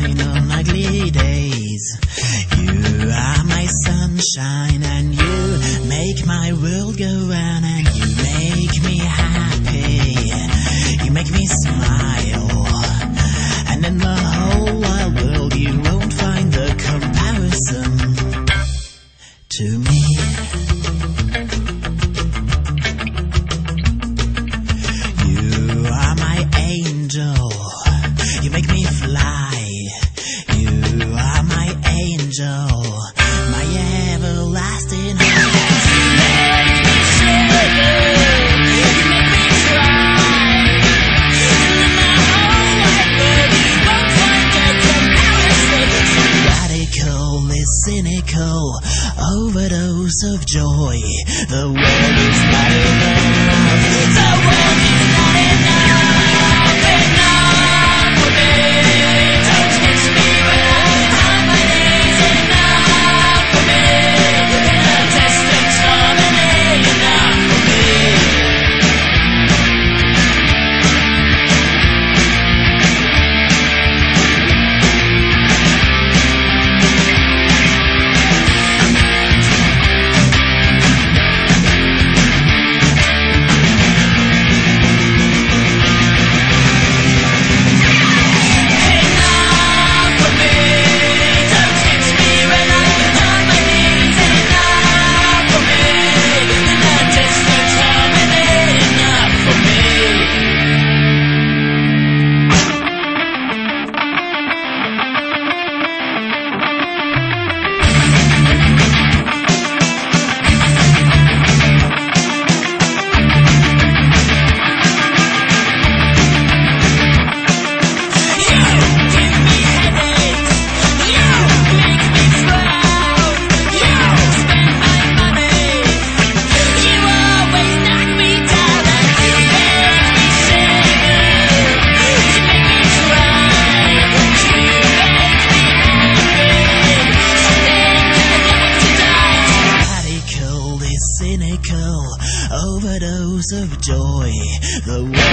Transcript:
sunshine on ugly days. You are my sunshine and you make my world go round, and you make me happy. You make me smile, and in the whole wide world you won't find the comparison to me. You are my angel, you make me fly. You are my angel, my everlasting heart. You make me shiver, you make me cry. In the whole wide world you won't find a comparison. Radically cynical, overdose of joy. The world is not enough. The world is not enough for me. Don't kiss me when I'm on my knees. Enough for me. In a distant harmony. Enough for me. Cynical overdose of joy. The